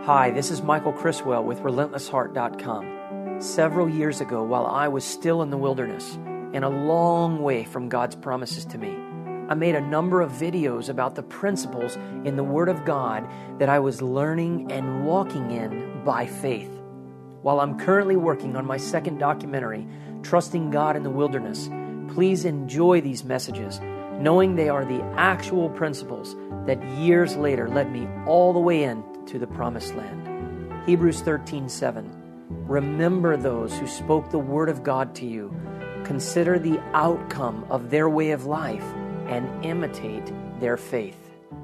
Hi, this is Michael Criswell with RelentlessHeart.com. Several years ago, while I was still in the wilderness and a long way from God's promises to me, I made a number of videos about the principles in the Word of God that I was learning and walking in by faith. While I'm currently working on my second documentary, Trusting God in the Wilderness, please enjoy these messages, knowing they are the actual principles that years later led me all the way in to the Promised Land. Hebrews 13:7. Remember those who spoke the Word of God to you. Consider the outcome of their way of life and imitate their faith.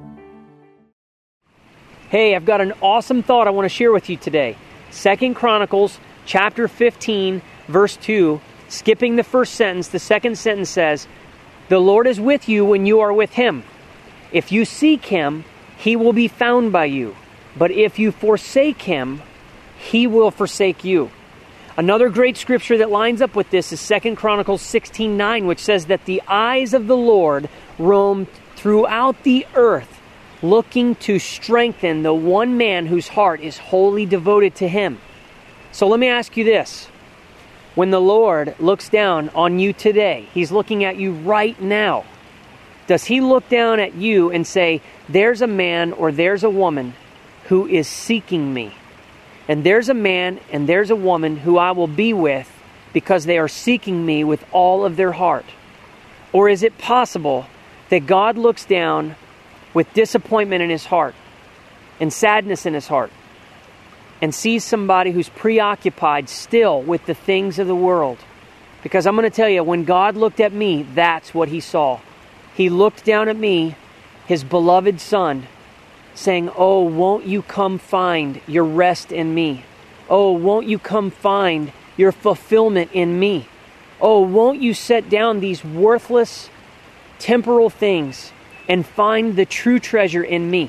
Hey, I've got an awesome thought I want to share with you today. 2 Chronicles chapter 15, verse 2, skipping the first sentence, the second sentence says, "The Lord is with you when you are with Him. If you seek Him, He will be found by you. But if you forsake Him, He will forsake you." Another great scripture that lines up with this is 2 Chronicles 16:9, which says that the eyes of the Lord roam throughout the earth, looking to strengthen the one man whose heart is wholly devoted to Him. So let me ask you this. When the Lord looks down on you today, He's looking at you right now. Does He look down at you and say, there's a man or there's a woman who is seeking me? And there's a man and there's a woman who I will be with because they are seeking me with all of their heart? Or is it possible that God looks down with disappointment in His heart and sadness in His heart and sees somebody who's preoccupied still with the things of the world? Because I'm going to tell you, when God looked at me, that's what He saw. He looked down at me, His beloved Son, saying, "Oh, won't you come find your rest in me? Oh, won't you come find your fulfillment in me? Oh, won't you set down these worthless temporal things and find the true treasure in me?"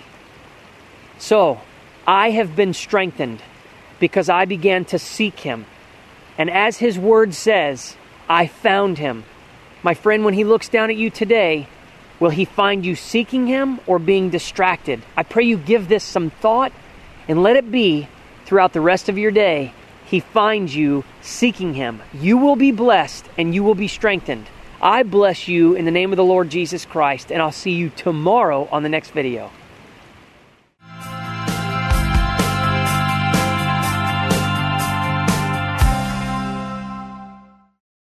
So, I have been strengthened because I began to seek Him. And as His Word says, I found Him. My friend, when He looks down at you today, will He find you seeking Him or being distracted? I pray you give this some thought and let it be throughout the rest of your day. He finds you seeking Him. You will be blessed and you will be strengthened. I bless you in the name of the Lord Jesus Christ, and I'll see you tomorrow on the next video.